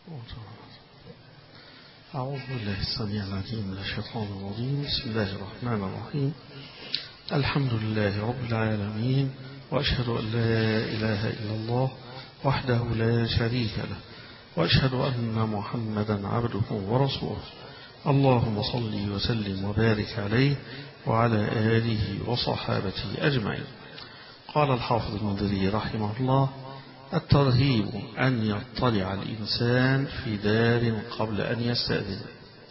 أعوذ بالله السميع العليم من الشيطان الرجيم. بسم الله الرحمن الرحيم. الحمد لله رب العالمين، وأشهد أن لا إله إلا الله وحده لا شريك له، وأشهد أن محمدا عبده ورسوله. اللهم صل وسلم وبارك عليه وعلى آله وصحابته أجمعين. قال الحافظ المنذري رحمه الله: الترهيب أن يطلع الإنسان في دار قبل أن يستأذن.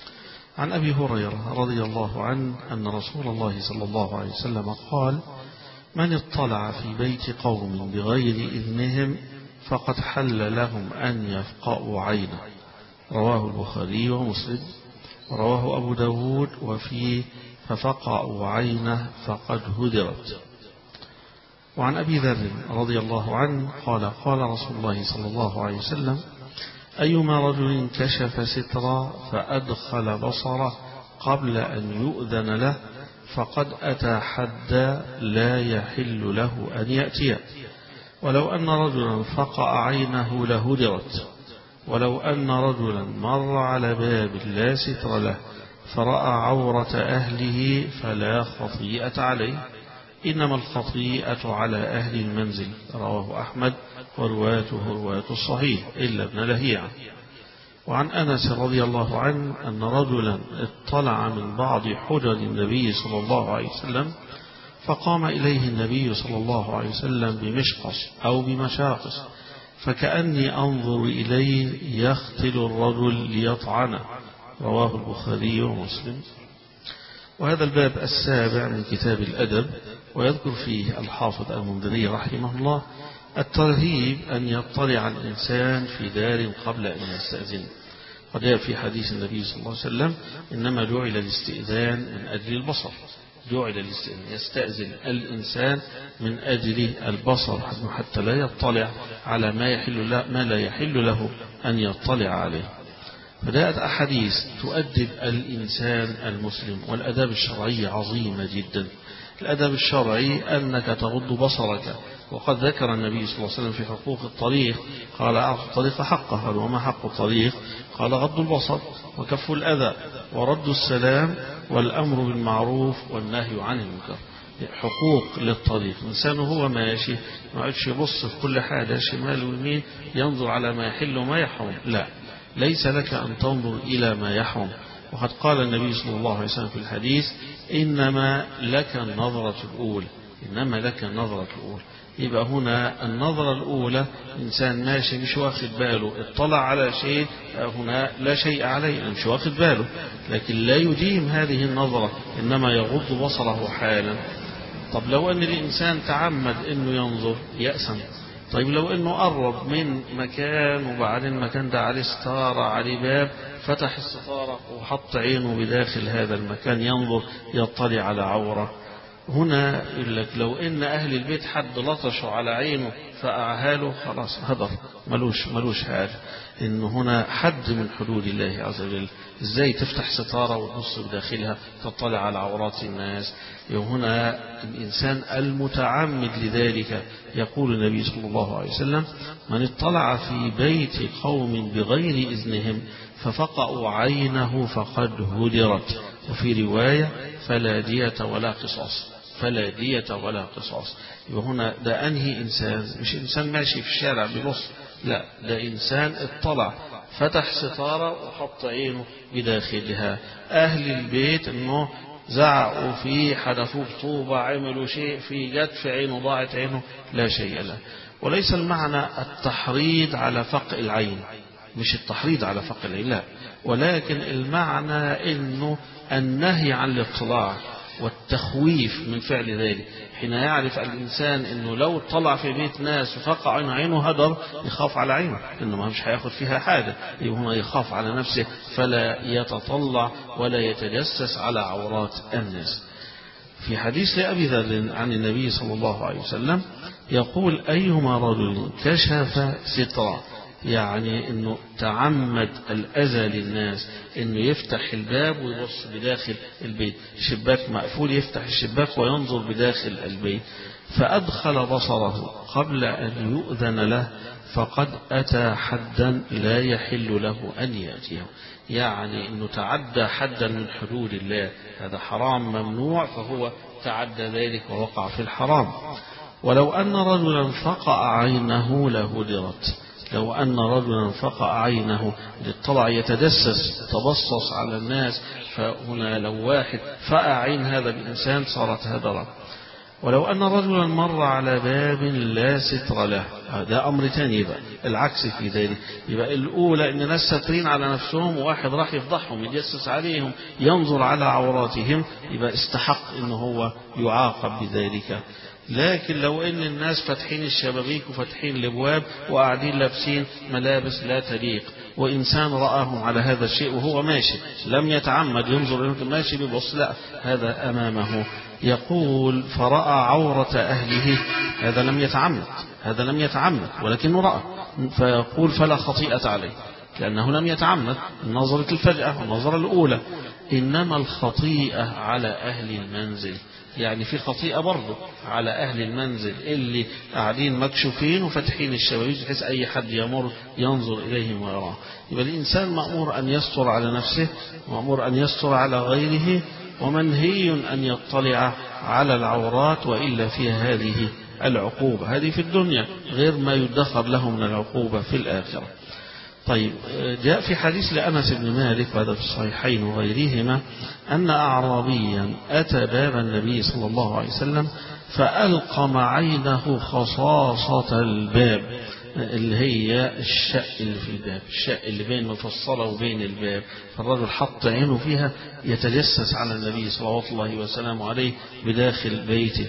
عن أبي هريرة رضي الله عنه أن رسول الله صلى الله عليه وسلم قال: من اطلع في بيت قوم بغير إذنهم فقد حل لهم أن يفقأوا عينه. رواه البخاري ومسلم. ورواه أبو داود وفيه: ففقأوا عينه فقد هدرت. وعن أبي ذر رضي الله عنه قال: قال رسول الله صلى الله عليه وسلم: أيما رجل كشف سترا فأدخل بصره قبل أن يؤذن له فقد أتى حدا لا يحل له أن يأتيه. ولو أن رجلا فقأ عينه لهدرت. ولو أن رجلا مر على باب لا ستر له فرأى عورة أهله فلا خطيئة عليه، إنما الخطيئة على أهل المنزل. رواه أحمد ورواته رواة الصحيح إلا ابن لهيعة. وعن أنس رضي الله عنه أن رجلا اطلع من بعض حجر النبي صلى الله عليه وسلم فقام إليه النبي صلى الله عليه وسلم بمشقص أو بمشاقص، فكأني أنظر إليه يختل الرجل ليطعنه. رواه البخاري ومسلم. وهذا الباب السابع من كتاب الأدب، ويذكر فيه الحافظ المنذري رحمه الله الترهيب أن يطلع الإنسان في دار قبل أن يستأذن. وجاء في حديث النبي صلى الله عليه وسلم: إنما جعل الاستئذان من أجل البصر. جعل الاستئذان يستأذن الإنسان من أجل البصر حتى لا يطلع على ما لا يحل له أن يطلع عليه. فجاءت أحاديث تؤدب الإنسان المسلم، والأداب الشرعية عظيمة جدا. الأدب الشرعي أنك تغض بصرك، وقد ذكر النبي صلى الله عليه وسلم في حقوق الطريق قال: أعطوا الطريق حقه. قال: وما حق الطريق؟ قال: غض البصر وكف الأذى ورد السلام والأمر بالمعروف والنهي عن المنكر. حقوق للطريق. الإنسان هو ماشي ما يقعدش يبص في كل حاجة شمال ويمين ينظر على ما يحل وما يحرم، لا، ليس لك أن تنظر إلى ما يحرم. وقد قال النبي صلى الله عليه وسلم في الحديث: إنما لك النظرة الأولى. إنما لك النظرة الأولى. يبقى هنا النظرة الأولى إنسان ماشي مش واخد باله، اطلع على شيء، هنا لا شيء عليه، مش واخد باله، لكن لا يديم هذه النظرة، إنما يغض بصره حالا. طب لو أن الإنسان تعمد أنه ينظر يأسم. طيب لو أنه قرب من مكان وبعدين المكان ده عليه ستارة عليه باب، فتح الستارة وحط عينه بداخل هذا المكان ينظر يطلع على عورة، هنا يقول لك لو ان اهل البيت حد لطشه على عينه فقعها له خلاص هدر، ملوش حاجه. ان هنا حد من حدود الله عز وجل. ازاي تفتح ستاره وتبص بداخلها تطلع على عورات الناس؟ هنا الانسان المتعمد لذلك يقول النبي صلى الله عليه وسلم: من اطلع في بيت قوم بغير اذنهم ففقأوا عينه فقد هدرت. وفي روايه: فلا دية ولا قصاص. فلا دية ولا قصاص. يبقى هنا ده أنهي إنسان؟ مش إنسان ماشي في الشارع ببص، لا، ده إنسان اطلع فتح ستارة وحط عينه بداخلها. أهل البيت إنه زعقوا فيه، حدفوه بطوبة، عملوا شيء فيه، جت في عينه، ضاعت عينه، لا شيء له. وليس المعنى التحريض على فقء العين، مش التحريض على فقء العين، لا، ولكن المعنى إنه النهي عن الاطلاع والتخويف من فعل ذلك. حين يعرف الإنسان أنه لو طلع في بيت ناس وفقع عينه هدر، يخاف على عينه، إنه ما مش هياخد فيها حاجة، هنا يخاف على نفسه فلا يتطلع ولا يتجسس على عورات الناس. في حديث لأبي ذر عن النبي صلى الله عليه وسلم يقول: أيما رجل كشف سترا، يعني انه تعمد الاذى للناس، انه يفتح الباب ويبص بداخل البيت، الشباك مقفول يفتح الشباك وينظر بداخل البيت، فأدخل بصره قبل أن يؤذن له فقد أتى حدا لا يحل له أن يأتيه. يعني أنه تعدى حدا من حدود الله، هذا حرام ممنوع، فهو تعدى ذلك ووقع في الحرام. ولو أن رجلا فقأ عينه لهدرت، لو أن رجلا فقأ عينه للطلع يتدسس تبصص على الناس، فهنا لو واحد فقأ عين هذا الإنسان صارت هدرا. ولو أن رجلا مر على باب لا ستر له، هذا أمر تاني بقى العكس في ذلك. يبقى الأولى إن ناس ساترين على نفسهم وواحد راح يفضحهم يجسس عليهم ينظر على عوراتهم، يبقى استحق إنه هو يعاقب بذلك. لكن لو ان الناس فاتحين الشبابيك وفاتحين الابواب وقاعدين لابسين ملابس لا تليق، وانسان راهم على هذا الشيء وهو ماشي لم يتعمد ينظر ماشي بيبص، لا هذا امامه، يقول فراى عوره اهله، هذا لم يتعمد، هذا لم يتعمد ولكنه راى، فيقول فلا خطيئه عليه لانه لم يتعمد النظره الفجأة والنظره الاولى. انما الخطيئه على اهل المنزل، يعني في خطيئة برضه على أهل المنزل اللي قاعدين مكشوفين وفتحين الشبابيك بحيث أي حد يمر ينظر إليهم ويراه. يبقى الإنسان مأمور أن يستر على نفسه، مأمور أن يستر على غيره، ومنهي أن يطلع على العورات، وإلا فيها هذه العقوبة، هذه في الدنيا غير ما يدخر له من العقوبة في الآخرة. طيب، جاء في حديث لأنس بن مالك وهذا في الصحيحين وغيرهما أن أعرابيا أتى باب النبي صلى الله عليه وسلم فألقم عينه خصاصة الباب، اللي هي الشق اللي في الباب، الشق اللي بين المفصلة وبين الباب، فالرجل حط عينه فيها يتجسس على النبي صلى الله عليه وسلم عليه بداخل بيته.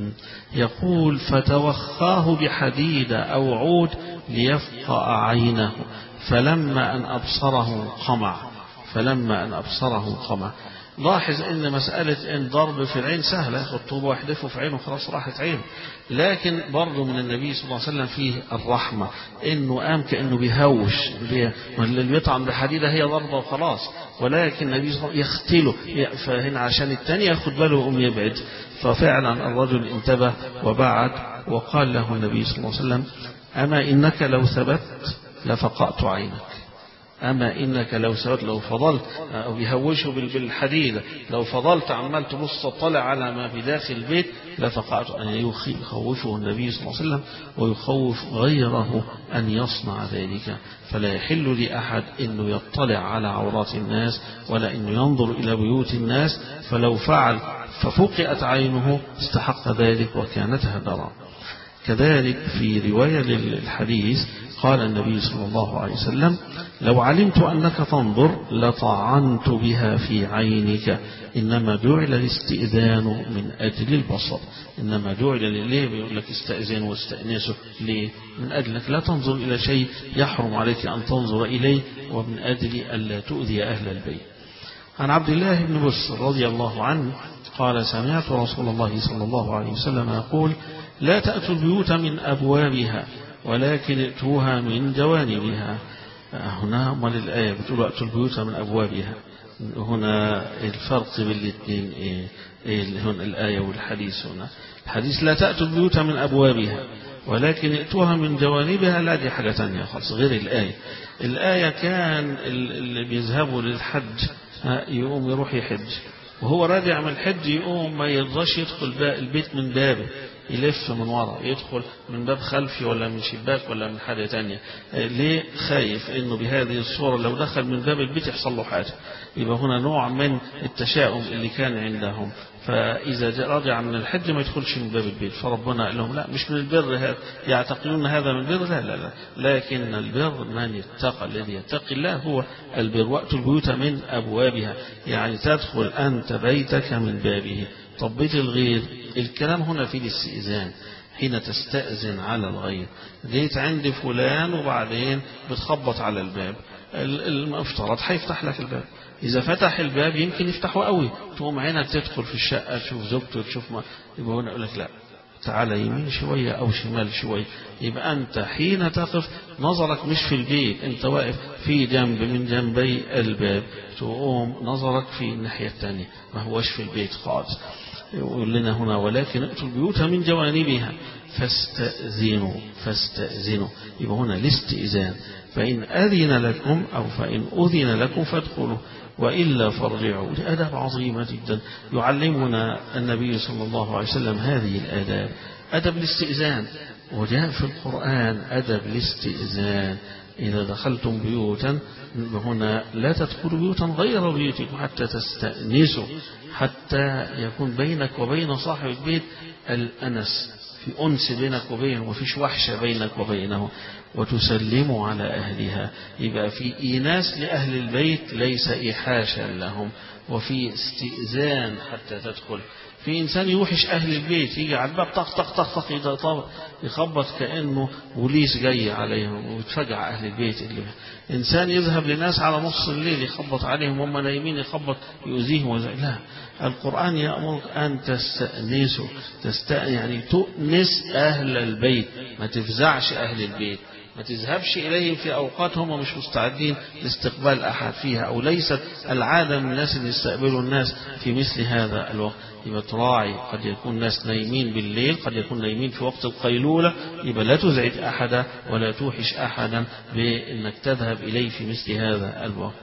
يقول فتوخاه بحديد أو عود ليفقأ عينه، فلما أن أبصره قمع، فلما أن أبصره قمع. لاحظ أن مسألة إن ضرب في العين سهلة، ياخد طوبة ويحدفه في عينه خلاص راحت عينه، لكن برضه من النبي صلى الله عليه وسلم فيه الرحمة، إنه قام كأنه بيهوش، اللي بيطعن بحديدة هي ضربة وخلاص، ولكن النبي صلى الله عليه وسلم يختله، فهنا عشان التاني ياخد باله ويقوم يبعد. ففعلا الرجل انتبه وبعد، وقال له النبي صلى الله عليه وسلم أما إنك لو ثبت لفقأت عينك، أما إنك لو ثبت، لو فضلت أو يهوشه بالحديدة، لو فضلت عمال تبص تطلع على ما في داخل البيت لفقأت. أن يخوفه النبي صلى الله عليه وسلم ويخوف غيره أن يصنع ذلك. فلا يحل لأحد أنه يطلع على عورات الناس ولا أنه ينظر إلى بيوت الناس، فلو فعل ففقئت عينه استحق ذلك وكانت هدرا. كذلك في رواية للحديث قال النبي صلى الله عليه وسلم لو علمت أنك تنظر لطعنت بها في عينك، إنما جعل الاستئذان من أجل البصر، إنما جعل ليه بيقول لك استئذان واستئناسه ليه؟ من أجلك لا تنظر إلى شيء يحرم عليك أن تنظر إليه، ومن أجل ألا تؤذي أهل البيت. عن عبد الله بن بسر رضي الله عنه قال سمعت رسول الله صلى الله عليه وسلم يقول لا تأتوا البيوت من أبوابها ولكن ائتوها من جوانبها. هنا أمال الآية بتقول أتوا البيوت من أبوابها، هنا الفرق بين الاثنين إيه هنا الآية والحديث؟ هنا الحديث لا تأتوا البيوت من أبوابها ولكن ائتوها من جوانبها، لا دي حاجة تانية خالص غير الآية. الآية كان اللي بيذهبوا للحج يقوم يروح يحج وهو راجع من الحج يقوم ما يرضاش يدخل البيت من بابه، يلف من وراء، يدخل من باب خلفي ولا من شباك ولا من حاجة تانية. ليه؟ خايف انه بهذه الصورة لو دخل من باب البيت يحصل له حاجة. يبقى هنا نوع من التشاؤم اللي كان عندهم، فإذا رجع من الحج ما يدخلش من باب البيت. فربنا قال لهم لا مش من البر هذا، يعتقدون هذا من البر، لا لا لا، لكن البر من يتقى، الذي يتقي الله هو البر. وأتوا البيوت من أبوابها، يعني تدخل أنت بيتك من بابه. طب بيت الغير، الكلام هنا في الاستئذان، حين تستأذن على الغير، جيت عند فلان وبعدين بتخبط على الباب، المفترض هيفتح لك الباب، إذا فتح الباب يمكن يفتحه قوي، تقوم عينك تدخل في الشقة تشوف زوجته تشوف ما، يبقى هنا يقول لك لا تعالى يمين شوية أو شمال شوية. يبقى أنت حين تقف نظرك مش في البيت، أنت واقف في جنب من جنبي الباب، تقوم نظرك في الناحية الثانية، ما هوش في البيت خالص. يقول لنا هنا ولكن ائتوا البيوت من جوانبها فاستأذنوا. يبقى هنا الاستئذان، فإن أذن لكم أو فإن أذن لكم فادخلوا وإلا فارجعوا. لأداب عظيمة جدا يعلمنا النبي صلى الله عليه وسلم هذه الآداب، أدب الاستئذان. وجاء في القرآن أدب الاستئذان، إذا دخلتم بيوتا هنا لا تدخلوا بيوتا غير بيوتكم حتى تستأنسوا، حتى يكون بينك وبين صاحب البيت الأنس، في أنس بينك وبينه، وفيش وحشة بينك وبينه، وتسلموا على أهلها. يبقى في إيناس لأهل البيت ليس إيحاشا لهم، وفي استئذان حتى تدخل. في إنسان يوحش أهل البيت، يجي على الباب طق طق طق طق يخبط كأنه بوليس جاي عليهم، ويتفجع أهل البيت. اللي إنسان يذهب لناس على نص الليل يخبط عليهم وهم نايمين، يخبط يؤذيهم لا. القرآن يأمرك أن تستأنسوا، يعني تؤنس أهل البيت، ما تفزعش أهل البيت، ما تذهبش إليهم في أوقات هم مش مستعدين لاستقبال أحد فيها، أو ليست العادة من الناس اللي يستقبلوا الناس في مثل هذا الوقت. يبقى تراعي، قد يكون ناس نايمين بالليل، قد يكون نايمين في وقت القيلولة، يبقى لا تزعج أحدا ولا توحش أحدا بأنك تذهب إليه في مثل هذا الوقت.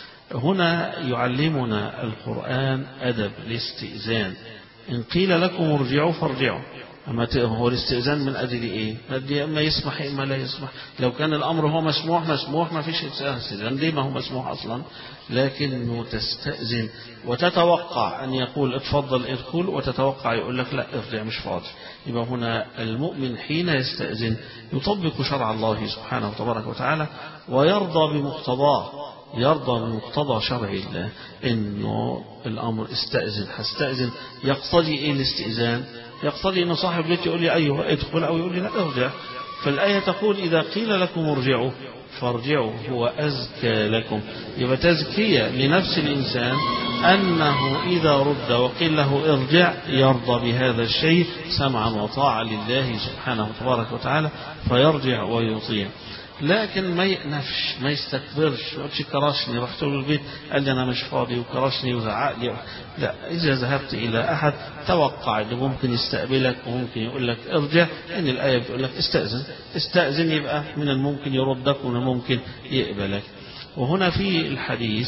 هنا يعلمنا القرآن أدب الاستئذان. إن قيل لكم ارجعوا فارجعوا. أما هو الاستئذان من أجل إيه؟ إما يسمح إما لا يسمح. لو كان الأمر هو مسموح ما فيش استئذان، ليه ما هو مسموح أصلا؟ لكنه تستأذن وتتوقع أن يقول اتفضل ادخل، وتتوقع يقول لك لا ارجع مش فاضي. يبقى هنا المؤمن حين يستأذن يطبق شرع الله سبحانه وتبارك وتعالى، ويرضى بمقتضاه، يرضى بمقتضى شرع الله. إنه الأمر هستأذن يقتضي إيه الاستئذان؟ يقتضي أن صاحب البيت يقول لي أيها ادخل، أو يقول لي لا ارجع. فالآية تقول إذا قيل لكم ارجعوا فارجعوا هو أزكى لكم. يبقى تزكية لنفس الإنسان أنه إذا رد وقيل له ارجع يرضى بهذا الشيء سمعا وطاعة لله سبحانه وتبارك وتعالى، فيرجع ويطيع. لكن ما يأنفش، ما يستكبرش، ما يقولش كرشني، رحت له البيت قال لي أنا مش فاضي وكرشني وزعق لي. لا، إذا ذهبت إلى أحد توقع أنه ممكن يستقبلك وممكن يقول لك ارجع، إن الآية بتقول لك استأذن، يبقى من الممكن يردك ومن الممكن يقبلك. وهنا في الحديث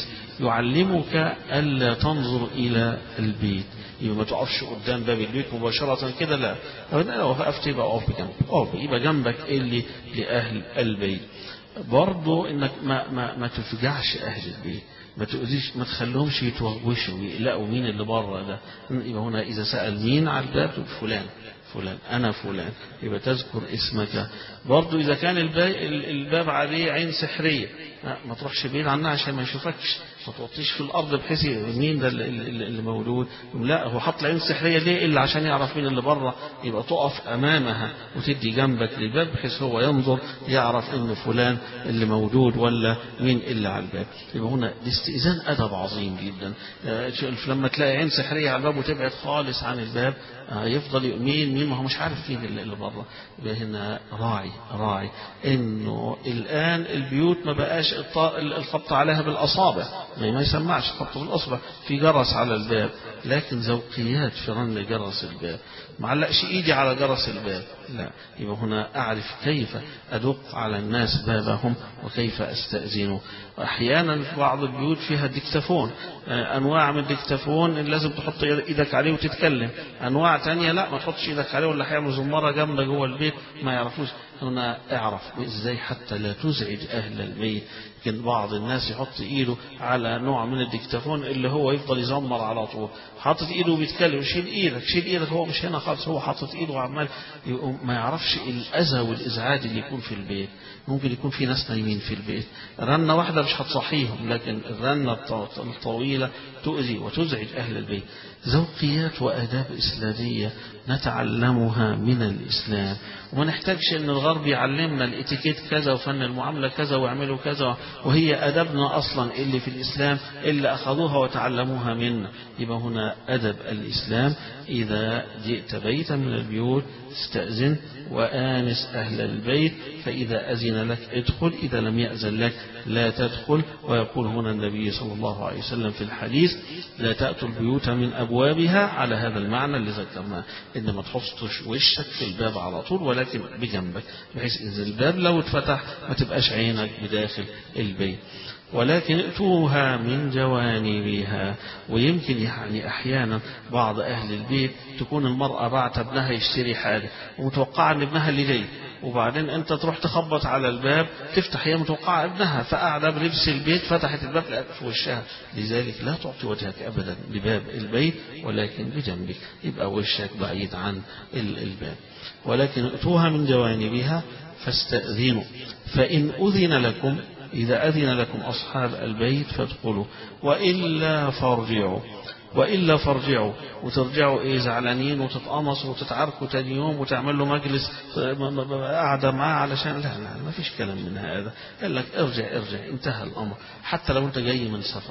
يعلمك ألا تنظر إلى البيت، يبقى ما تقفش قدام باب البيت مباشرة كده، لا. لو وقفت يبقى اقف بجنبك، يبقى جنبك اللي لأهل البيت. برضو انك ما تفجعش أهل البيت، ما تؤذيش، ما تخليهمش يتوغوشوا ويقلقوا مين اللي بره ده. يبقى هنا إذا سأل مين على الباب فلان أنا فلان، يبقى تذكر اسمك. برضو إذا كان الباب عليه عين سحرية، ما تروحش بعيد عنها عشان ما يشوفكش، ما توطيش في الأرض بحيث مين ده اللي مولود. لا، هو حط العين السحرية ليه؟ إلا عشان يعرف مين اللي بره. يبقى تقف أمامها وتدي جنبك للباب بحيث هو ينظر يعرف إن فلان اللي موجود ولا مين اللي على الباب. يبقى هنا الاستئذان أدب عظيم جدا. لما تلاقي عين سحرية على الباب وتبعد خالص عن الباب، يفضل مين ما هو مش عارف مين اللي بره. يبقى هنا راعي إنه الآن البيوت ما بقاش الخبط عليها بالأصابع، ما يسمعش خبط بالأصبع، في جرس على الباب، لكن ذوقيات في رن جرس الباب، ما علقش إيدي على جرس الباب، لا. يبقى هنا أعرف كيف أدق على الناس بابهم وكيف أستأذنه. أحيانا في بعض البيوت فيها ديكتافون، أنواع من الديكتافون لازم تحط إيدك عليه وتتكلم، أنواع تانية لا ما تحطش إيدك عليه، ولا هيعمل زمارة جامدة جوه البيت ما يعرفوش. هنا اعرف إزاي حتى لا تزعج أهل البيت. لكن بعض الناس يحط إيده على نوع من الديكتافون اللي هو يفضل يزمر على طول، حاطط إيده وبيتكلم، شيل إيدك، هو مش هنا خالص، هو حاطط إيده وعمال ما يعرفش الأذى والإزعاج اللي يكون في البيت. ممكن يكون في ناس نايمين في البيت، رنة واحدة مش هتصحيهم، لكن الرنة الطويلة تؤذي وتزعج أهل البيت. ذوقيات وآداب إسلامية نتعلمها من الإسلام، وما نحتاجش أن الغرب يعلمنا الاتيكيت كذا وفن المعاملة كذا واعملوا كذا، وهي أدبنا أصلا اللي في الإسلام اللي أخذوها وتعلموها منا. يبقى هنا أدب الإسلام: إذا جئت بيتا من البيوت استأذن وآنس أهل البيت، فإذا أذن لك ادخل، إذا لم يأذن لك لا تدخل. ويقول هنا النبي صلى الله عليه وسلم في الحديث: لا تأتوا البيوت من أبوابها، على هذا المعنى اللي ذكرناه، إن ما تحطش وشك في الباب على طول، ولكن بجنبك، بحيث إذا الباب لو اتفتح ما تبقاش عينك بداخل البيت. ولكن ائتوها من جوانبها. ويمكن يعني أحيانا بعض أهل البيت تكون المرأة بعت ابنها يشتري حاجة ومتوقعة أن ابنها اللي جاي، وبعدين أنت تروح تخبط على الباب تفتح، هي متوقعة ابنها، فقاعدة بلبس البيت فتحت الباب لقت في وشها. لذلك لا تعطي وجهك أبدا لباب البيت، ولكن بجنبك، يبقى وشك بعيد عن الباب. ولكن ائتوها من جوانبها فاستأذنوا، فإن أذن لكم، إذا أذن لكم أصحاب البيت فادخلوا، وإلا فارجعوا وترجعوا زعلانين وتتقمصوا وتتعاركوا تاني يوم وتعمل له مجلس قاعدة معاه علشان لا ما فيش كلام من هذا. قال لك ارجع انتهى الأمر. حتى لو أنت جاي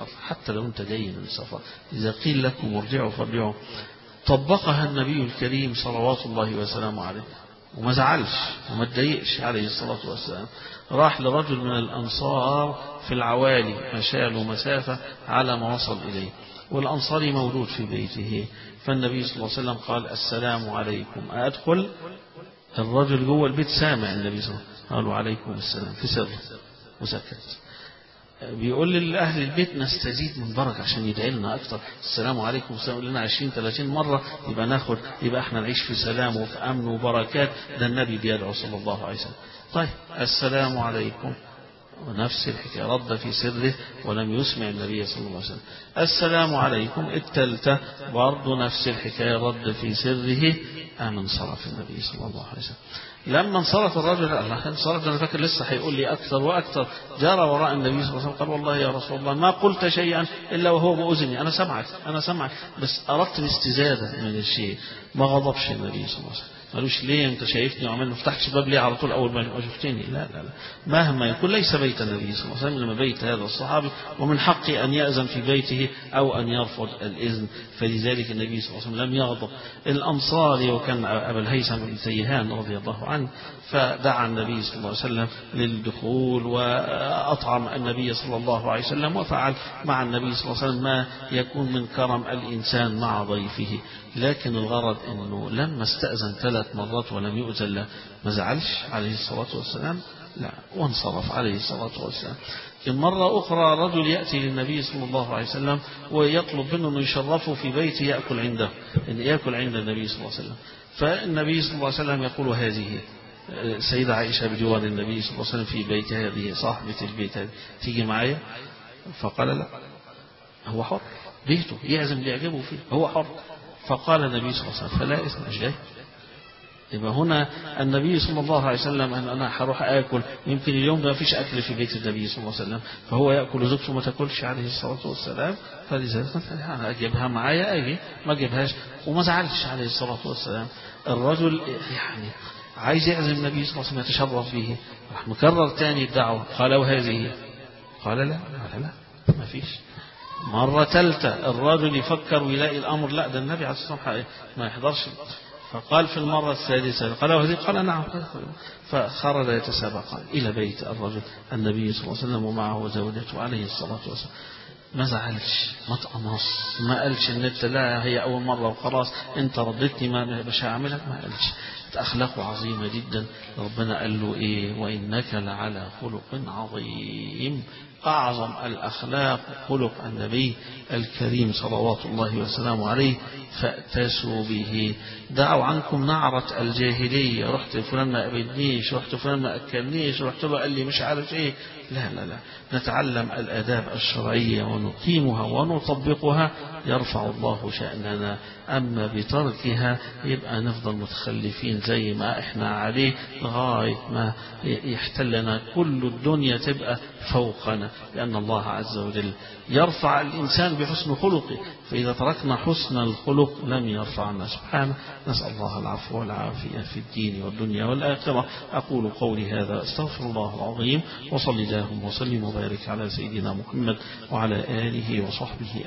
من سفر، إذا قيل لكم ارجعوا فارجعوا. طبقها النبي الكريم صلوات الله وسلامه عليه، وما زعلش وما اتضايقش عليه الصلاة والسلام. راح لرجل من الأنصار في العوالي، مشاله مسافة على ما وصل إليه، والأنصاري مولود في بيته، فالنبي صلى الله عليه وسلم قال: السلام عليكم، أدخل؟ الرجل جوه البيت سامع النبي صلى الله عليه وسلم، قالوا: عليكم السلام، في سر وسكت. بيقول لأهل البيت: نستزيد من بركة عشان يدعي لنا أكثر، السلام عليكم السلام لنا 20-30 مرة، يبقى احنا نعيش في سلام وفي أمن وبركات. ده النبي بيدعو صلى الله عليه وسلم. طيب السلام عليكم، ونفس الحكاية رد في سره ولم يسمع النبي صلى الله عليه وسلم. السلام عليكم التالتة برضه نفس الحكاية رد في سره، انصرف النبي صلى الله عليه وسلم. لما انصرف الرجل، الله انصرف، أنا فاكر لسه هيقول لي أكثر وأكثر، جرى وراء النبي صلى الله عليه وسلم قال: والله يا رسول الله ما قلت شيئا إلا وهو بأذني، أنا سمعك بس أردت الاستزادة من الشيء. ما غضبش النبي صلى الله عليه وسلم، قالوش ليه انت شايفني وعمال ما فتحتش باب ليه على طول اول ما شفتني. لا مهما يكون ليس بيت النبي صلى الله عليه وسلم، انما بيت هذا الصحابي، ومن حقه ان يأذن في بيته او ان يرفض الاذن. فلذلك النبي صلى الله عليه وسلم لم يغضب. الانصاري وكان ابا الهيثم بن تيهان رضي الله عنه، فدعا النبي صلى الله عليه وسلم للدخول، واطعم النبي صلى الله عليه وسلم، وفعل مع النبي صلى الله عليه وسلم ما يكون من كرم الانسان مع ضيفه. لكن الغرض انه لما استأذن 3 مرات ولم يؤذن له ما زعلش عليه الصلاة والسلام، لا، وانصرف عليه الصلاة والسلام. مرة أخرى رجل يأتي للنبي صلى الله عليه وسلم ويطلب منه أنه يشرفه في بيته يأكل عنده، أن يأكل عند النبي صلى الله عليه وسلم. فالنبي صلى الله عليه وسلم يقول: هذه سيدة عائشة بجوار النبي صلى الله عليه وسلم في بيت، هذه صاحبة البيت، هذه تيجي معايا؟ فقال: لا، هو حر، بيته يعزم اللي يعجبه فيه، هو حر. فقال النبي صلى الله عليه وسلم: فلا إثم، مش جاي. يبقى هنا النبي صلى الله عليه وسلم أنا هروح آكل، يمكن اليوم ده ما فيش أكل في بيت النبي صلى الله عليه وسلم، فهو يأكل وزوجته ما تاكلش عليه الصلاة والسلام. فلذلك أنا أجيبها معايا، أجي ما أجيبهاش، وما زعلش عليه الصلاة والسلام. الرجل يعني عايز يعزم النبي صلى الله عليه وسلم يتشرف به، راح مكرر تاني الدعوة، قال: وهذه؟ قال: لا ما فيش. مرة ثالثة الرجل يفكر ويلاقي الأمر لا، ده النبي عليه الصلاة والسلام ما يحضرش. فقال في المرة السادسة: قال: وهذه؟ قال: نعم. فخرج يتسابقان إلى بيت الرجل النبي صلى الله عليه وسلم ومعه زوجته عليه الصلاة والسلام. ما زعلش، ما تقمص، ما قالش ان انت لا هي اول مرة وخلاص انت ردتني مش هعملك، ما قالش. أخلاقه عظيمة جدا. ربنا قال له إيه؟ وإنك لعلى خلق عظيم. أعظم الأخلاق خلق النبي الكريم صلوات الله وسلامه عليه، فأتسوا به. دعوا عنكم نعرة الجاهلية، رحت فلان ما قابلنيش، رحت فلان ما أكلنيش، رحت له قال لي مش عارف إيه. لا، نتعلم الآداب الشرعية ونقيمها ونطبقها، يرفع الله شأننا. أما بتركها يبقى نفضل متخلفين خايفين زي ما احنا عليه لغاية ما يحتلنا كل الدنيا تبقى فوقنا، لأن الله عز وجل يرفع الإنسان بحسن خلقه، فإذا تركنا حسن الخلق لم يرفعنا سبحانه. نسأل الله العفو والعافية في الدين والدنيا والآخرة. أقول قولي هذا أستغفر الله العظيم، وصلي اللهم وسلم وبارك على سيدنا محمد وعلى آله وصحبه